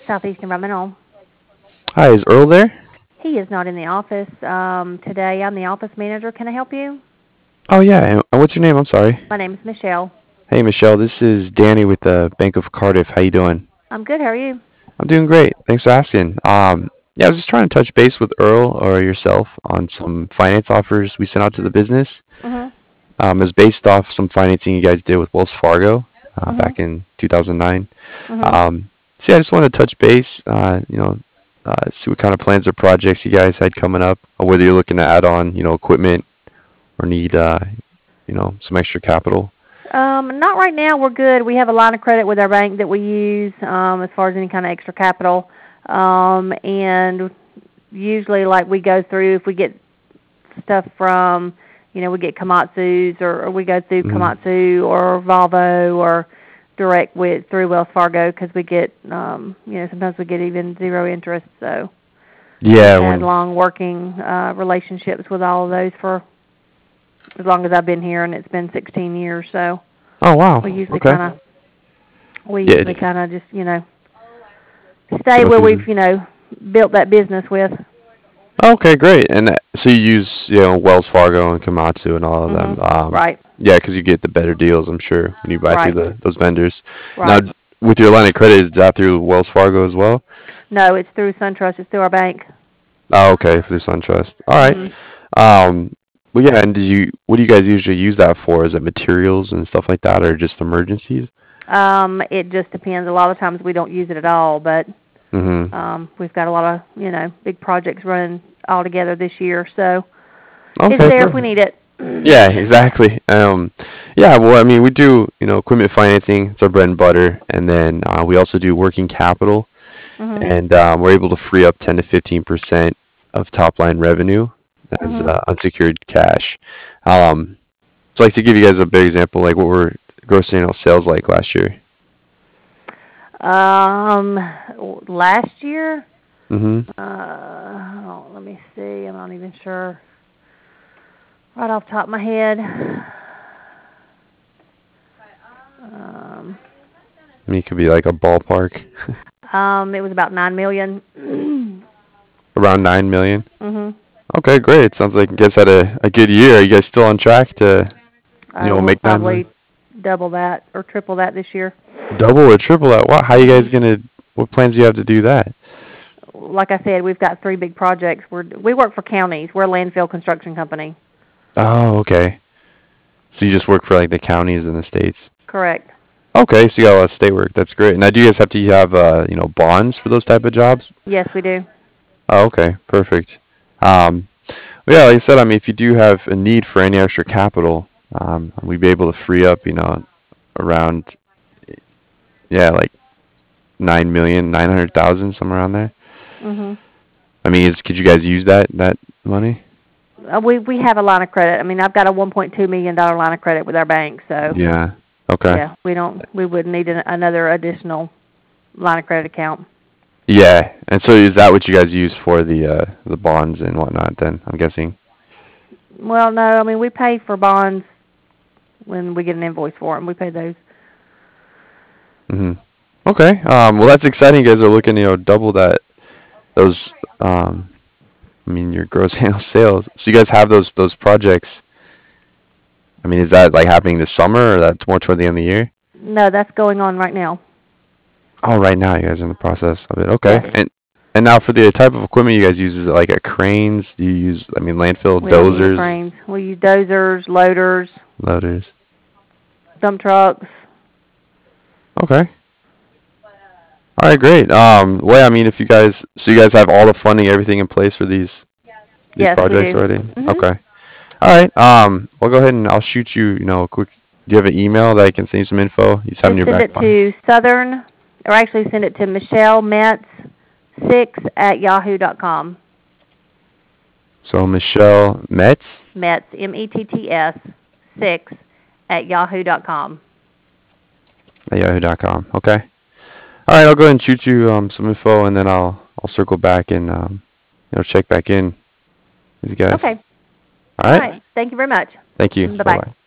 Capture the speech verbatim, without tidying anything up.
Southeast Environmental. Hi, is Earl there? He is not in the office um, today. I'm the office manager. Can I help you? Oh yeah, and and what's your name? I'm sorry. My name is Michelle. Hey Michelle, this is Danny with the Bank of Cardiff. How you doing? I'm good. How are you? I'm doing great. Thanks for asking. Um, yeah, I was just trying to touch base with Earl or yourself on some finance offers we sent out to the business. Mhm. Um, it's based off some financing you guys did with Wells Fargo uh, back Mhm. in two thousand nine. Mhm. Um, so yeah, I just wanted to touch base. Uh, you know, uh, see what kind of plans or projects you guys had coming up, or whether you're looking to add on, you know, equipment or need, uh, you know, some extra capital. Um, not right now. We're good. We have a line of credit with our bank that we use um, as far as any kind of extra capital. Um, and usually, like we go through, if we get stuff from, you know, we get Komatsu's or, or we go through Mm. Komatsu or Volvo or direct with through Wells Fargo because we get, um, you know, sometimes we get even zero interest. So we've Yeah, had when. long working uh, relationships with all of those for as long as I've been here, and it's been sixteen years. So Oh wow. we usually Okay. kind of we Yeah. usually kind of just, you know, stay Go where through we've, the. you know, built that business with. Okay, great. And uh, so you use, you know, Wells Fargo and Komatsu and all of them. Mhm. Um, Right. yeah, because you get the better deals, I'm sure, when you buy through Right. the those vendors. Now, Right. with your line of credit, is that through Wells Fargo as well? No, it's through SunTrust. It's through our bank. Oh, okay, through SunTrust. All right. Mhm. Um, well, yeah. And do you, what do you guys usually use that for? Is it materials and stuff like that, or just emergencies? Um, it just depends. A lot of times we don't use it at all, but Mm-hmm. um, we've got a lot of, you know, big projects running all together this year, so it's Okay, there if we perfect. need it. Yeah, exactly. Um, yeah, well, I mean, we do, you know, equipment financing. It's our bread and butter, and then uh, we also do working capital, Mhm. and um, we're able to free up ten to fifteen percent of top line revenue as Mhm. uh, unsecured cash. Um, so, like to give you guys a big example, like what were gross annual sales like last year? Um, last year, Mm-hmm. uh, oh, let me see. I'm not even sure right off the top of my head. Um, I mean, it could be like a ballpark, um, it was about nine million. around nine million. Mhm. Okay, great. Sounds like you guys had a, a good year. Are you guys still on track to, you Uh, know, we'll make nine million? probably double that or triple that this year. Double or triple that? Wow, how you guys Mhm. gonna? What plans do you have to do that? Like I said, we've got three big projects. We're we work for counties. We're a landfill construction company. Oh, okay. So you just work for like the counties in the states. Correct. Okay, so you got a lot of state work. That's great. Now, do you guys have to have uh, you know, bonds for those type of jobs? Yes, we do. Oh, okay, perfect. Um, well, yeah, like I said, I mean, if you do have a need for any extra capital, um, we'd be able to free up, you know, around yeah, like nine million, nine hundred thousand, somewhere around there. Mhm. I mean, is, could you guys use that that money? Uh, we we have a line of credit. I mean, I've got a one point two million dollar line of credit with our bank, so Yeah. Okay. yeah, we don't we wouldn't need an, another additional line of credit account. Yeah, and so is that what you guys use for the uh the bonds and whatnot? Then I'm guessing. Well, no, I mean we pay for bonds when we get an invoice for them. We pay those. Mhm. Okay. Um. Well, that's exciting. You guys are looking, you know, double that those. Um. I mean, your gross annual sales. So you guys have those those projects. I mean, is that like happening this summer, or that's more toward the end of the year? No, that's going on right now. Oh, right now you guys are in the process of it. Okay. Yes, And and now for the type of equipment you guys use, is it like a cranes? Do you use, I mean, landfill we don't use dozers, cranes. We use dozers, loaders, loaders? dump trucks. Okay. All right, great. Um, well, I mean, if you guys, so you guys have all the funding, everything in place for these these Yes, we projects do. already? Mhm. Okay. All right. Um, we'll go ahead and I'll shoot you, you know, a quick. Do you have an email that I can send you some info? You just have in Just your send back it pocket. to Southern, or actually send it to Michelle Metz six at yahoo dot com. So Michelle Metz Metz, M E T T S, six at yahoo dot com. at yahoo dot com. Okay. All right. I'll go ahead and shoot you um some info, and then I'll I'll circle back and um you know check back in with you guys. Okay. All All right. right. Thank you very much. Thank you. Bye Bye bye. bye.